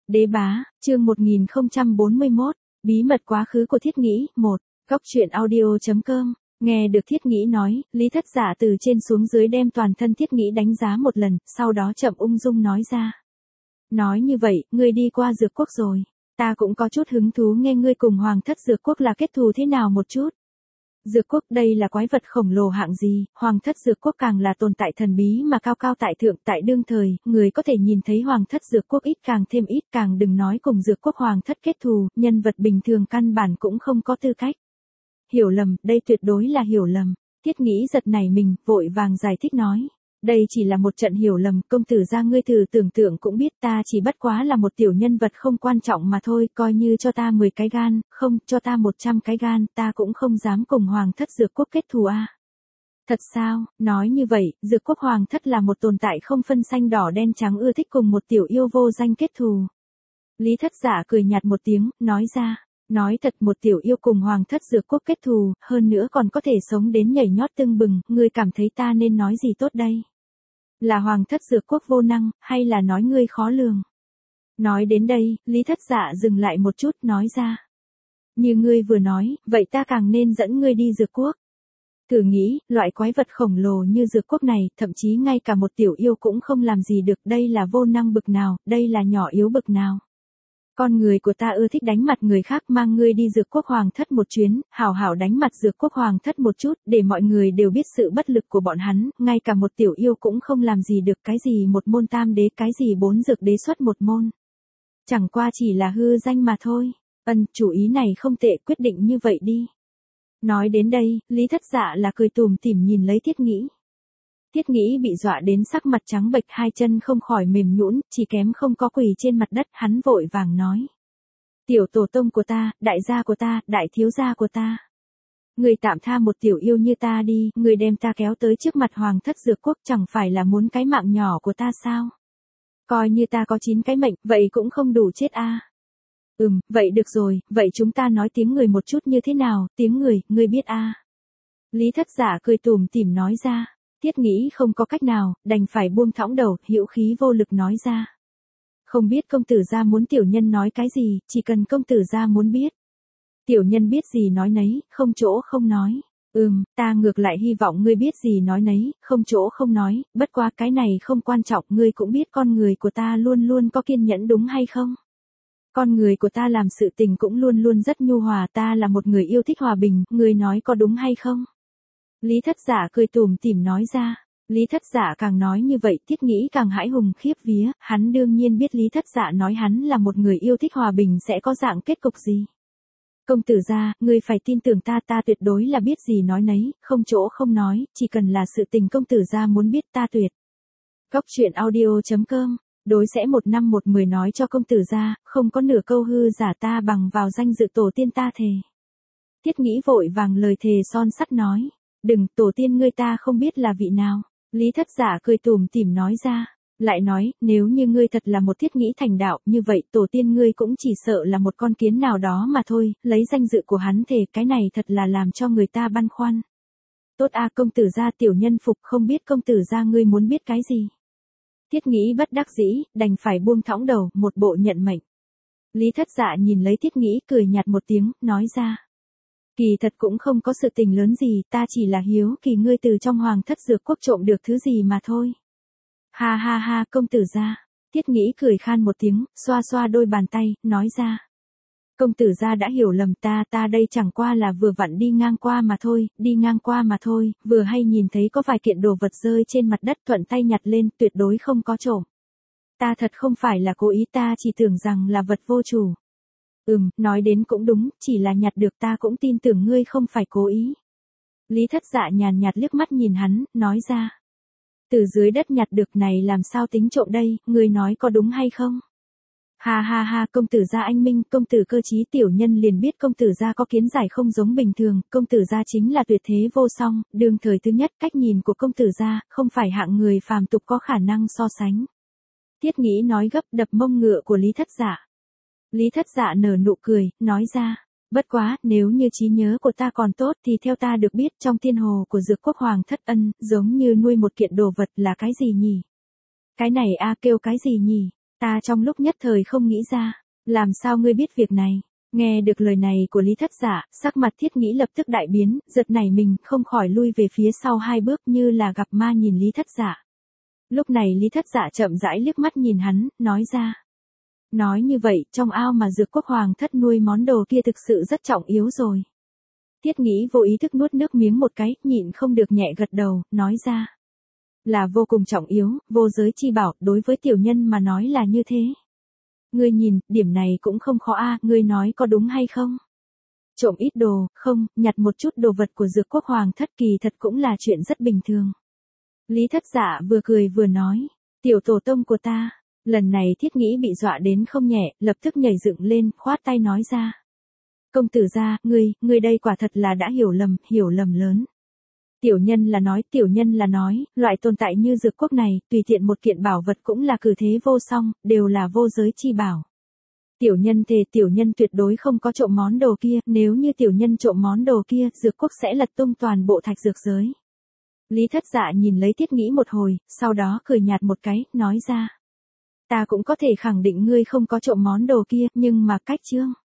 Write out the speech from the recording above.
Đế bá, chương 1041, bí mật quá khứ của Thiết Nghĩ, 1, Góc truyện audio.com, nghe được Thiết Nghĩ nói, Lý Thất Dạ từ trên xuống dưới đem toàn thân Thiết Nghĩ đánh giá một lần, sau đó chậm ung dung nói ra. Nói như vậy, ngươi đi qua Dược Quốc rồi, ta cũng có chút hứng thú nghe ngươi cùng Hoàng thất Dược Quốc là kết thù thế nào một chút. Dược Quốc đây là quái vật khổng lồ hạng gì, Hoàng thất Dược Quốc càng là tồn tại thần bí mà cao cao tại thượng tại đương thời, người có thể nhìn thấy Hoàng thất Dược Quốc ít càng thêm ít, càng đừng nói cùng Dược Quốc Hoàng thất kết thù, nhân vật bình thường căn bản cũng không có tư cách. Hiểu lầm, đây tuyệt đối là hiểu lầm. Thiết Nghĩ giật nảy mình, vội vàng giải thích nói. Đây chỉ là một trận hiểu lầm, công tử gia ngươi thử tưởng tượng cũng biết ta chỉ bất quá là một tiểu nhân vật không quan trọng mà thôi, coi như cho ta 10 cái gan, không, cho ta 100 cái gan, ta cũng không dám cùng Hoàng thất Dược Quốc kết thù a. Thật sao, nói như vậy, Dược Quốc Hoàng thất là một tồn tại không phân xanh đỏ đen trắng ưa thích cùng một tiểu yêu vô danh kết thù. Lý Thất Dạ cười nhạt một tiếng, nói ra. Nói thật, một tiểu yêu cùng Hoàng thất Dược Quốc kết thù, hơn nữa còn có thể sống đến nhảy nhót tưng bừng, ngươi cảm thấy ta nên nói gì tốt đây? Là Hoàng thất Dược Quốc vô năng, hay là nói ngươi khó lường? Nói đến đây, Lý Thất Dạ dừng lại một chút, nói ra. Như ngươi vừa nói, vậy ta càng nên dẫn ngươi đi Dược Quốc. Thử nghĩ, loại quái vật khổng lồ như Dược Quốc này, thậm chí ngay cả một tiểu yêu cũng không làm gì được, đây là vô năng bực nào, đây là nhỏ yếu bực nào. Con người của ta ưa thích đánh mặt người khác, mang ngươi đi Dược Quốc Hoàng thất một chuyến, hảo hảo đánh mặt Dược Quốc Hoàng thất một chút, để mọi người đều biết sự bất lực của bọn hắn, ngay cả một tiểu yêu cũng không làm gì được, cái gì một môn tam đế, cái gì 4 dược đế xuất một môn. Chẳng qua chỉ là hư danh mà thôi. Chủ ý này không tệ, quyết định như vậy đi. Nói đến đây, Lý Thất Dạ là cười tủm tỉm nhìn lấy Thiết Nghĩ. Thiết Nghĩ bị dọa đến sắc mặt trắng bệch, hai chân không khỏi mềm nhũn, chỉ kém không có quỳ trên mặt đất, hắn vội vàng nói. Tiểu tổ tông của ta, đại gia của ta, đại thiếu gia của ta. Người tạm tha một tiểu yêu như ta đi, người đem ta kéo tới trước mặt Hoàng thất Dược Quốc, chẳng phải là muốn cái mạng nhỏ của ta sao? Coi như ta có 9 cái mệnh, vậy cũng không đủ chết a. Vậy được rồi, vậy chúng ta nói tiếng người một chút như thế nào, tiếng người, ngươi biết a? Lý Thất Dạ cười tủm tỉm nói ra. Thiết Nghĩ không có cách nào, đành phải buông thõng đầu, hữu khí vô lực nói ra. Không biết công tử gia muốn tiểu nhân nói cái gì, chỉ cần công tử gia muốn biết. Tiểu nhân biết gì nói nấy, không chỗ không nói. Ta ngược lại hy vọng ngươi biết gì nói nấy, không chỗ không nói, bất quá cái này không quan trọng, ngươi cũng biết con người của ta luôn luôn có kiên nhẫn đúng hay không? Con người của ta làm sự tình cũng luôn luôn rất nhu hòa, ta là một người yêu thích hòa bình, ngươi nói có đúng hay không? Lý Thất Dạ cười tủm tỉm nói ra. Lý Thất Dạ càng nói như vậy, Thiết Nghĩ càng hãi hùng khiếp vía, hắn đương nhiên biết Lý Thất Dạ nói hắn là một người yêu thích hòa bình sẽ có dạng kết cục gì. Công tử gia, ngươi phải tin tưởng ta, ta tuyệt đối là biết gì nói nấy, không chỗ không nói, chỉ cần là sự tình công tử gia muốn biết ta tuyệt. Góc truyện audio.com, đối sẽ 1 năm 1 10 nói cho công tử gia, không có nửa câu hư giả, ta bằng vào danh dự tổ tiên ta thề. Thiết Nghĩ vội vàng lời thề son sắt nói. Đừng, tổ tiên ngươi ta không biết là vị nào. Lý Thất Dạ cười tủm tỉm nói ra. Lại nói, nếu như ngươi thật là một Thiết Nghĩ thành đạo, như vậy tổ tiên ngươi cũng chỉ sợ là một con kiến nào đó mà thôi, lấy danh dự của hắn thề, cái này thật là làm cho người ta băn khoăn. Tốt a, công tử gia, tiểu nhân phục, không biết công tử gia ngươi muốn biết cái gì. Thiết Nghĩ bất đắc dĩ, đành phải buông thõng đầu, một bộ nhận mệnh. Lý Thất Dạ nhìn lấy Thiết Nghĩ cười nhạt một tiếng, nói ra. Kỳ thật cũng không có sự tình lớn gì, ta chỉ là hiếu kỳ ngươi từ trong Hoàng thất Dược Quốc trộm được thứ gì mà thôi. Ha ha ha, công tử gia. Thiết Nghĩ cười khan một tiếng, xoa xoa đôi bàn tay, nói ra. Công tử gia đã hiểu lầm ta đây chẳng qua là vừa vặn đi ngang qua mà thôi, vừa hay nhìn thấy có vài kiện đồ vật rơi trên mặt đất, thuận tay nhặt lên, tuyệt đối không có trộm. Ta thật không phải là cố ý, ta chỉ tưởng rằng là vật vô chủ. Nói đến cũng đúng, chỉ là nhặt được, ta cũng tin tưởng ngươi không phải cố ý. Lý Thất Dạ nhàn nhạt liếc mắt nhìn hắn, nói ra. Từ dưới đất nhặt được này làm sao tính trộm đây, ngươi nói có đúng hay không? Ha ha ha, công tử gia anh minh, công tử cơ trí, tiểu nhân liền biết công tử gia có kiến giải không giống bình thường, công tử gia chính là tuyệt thế vô song, đương thời thứ nhất, cách nhìn của công tử gia, không phải hạng người phàm tục có khả năng so sánh. Thiết Nghĩ nói gấp, đập mông ngựa của Lý Thất Dạ. Lý Thất Dạ nở nụ cười, nói ra, bất quá, nếu như trí nhớ của ta còn tốt thì theo ta được biết trong thiên hồ của Dược Quốc Hoàng thất giống như nuôi một kiện đồ vật là cái gì nhỉ? Cái này kêu cái gì nhỉ? Ta trong lúc nhất thời không nghĩ ra, làm sao ngươi biết việc này? Nghe được lời này của Lý Thất Giả, sắc mặt Thiết Nghĩ lập tức đại biến, giật nảy mình, không khỏi lui về phía sau 2 bước như là gặp ma nhìn Lý Thất Giả. Lúc này Lý Thất Giả chậm rãi liếc mắt nhìn hắn, nói ra. Nói như vậy, trong ao mà Dược Quốc Hoàng thất nuôi món đồ kia thực sự rất trọng yếu rồi. Thiết Nghĩ vô ý thức nuốt nước miếng một cái, nhịn không được nhẹ gật đầu, nói ra. Là vô cùng trọng yếu, vô giới chi bảo, đối với tiểu nhân mà nói là như thế. Ngươi nhìn, điểm này cũng không khó a, ngươi nói có đúng hay không? Trộm ít đồ, không, nhặt một chút đồ vật của Dược Quốc Hoàng thất kỳ thật cũng là chuyện rất bình thường. Lý Thất Giả vừa cười vừa nói, tiểu tổ tông của ta. Lần này Thiết Nghĩ bị dọa đến không nhẹ, lập tức nhảy dựng lên, khoát tay nói ra. Công tử gia, ngươi đây quả thật là đã hiểu lầm lớn. Tiểu nhân là nói, loại tồn tại như Dược Quốc này, tùy tiện một kiện bảo vật cũng là cử thế vô song, đều là vô giới chi bảo. Tiểu nhân thề tiểu nhân tuyệt đối không có trộm món đồ kia, nếu như tiểu nhân trộm món đồ kia, Dược Quốc sẽ lật tung toàn bộ thạch dược giới. Lý Thất Dạ nhìn lấy Thiết Nghĩ một hồi, sau đó cười nhạt một cái, nói ra. Ta cũng có thể khẳng định ngươi không có trộm món đồ kia, nhưng mà cách chương.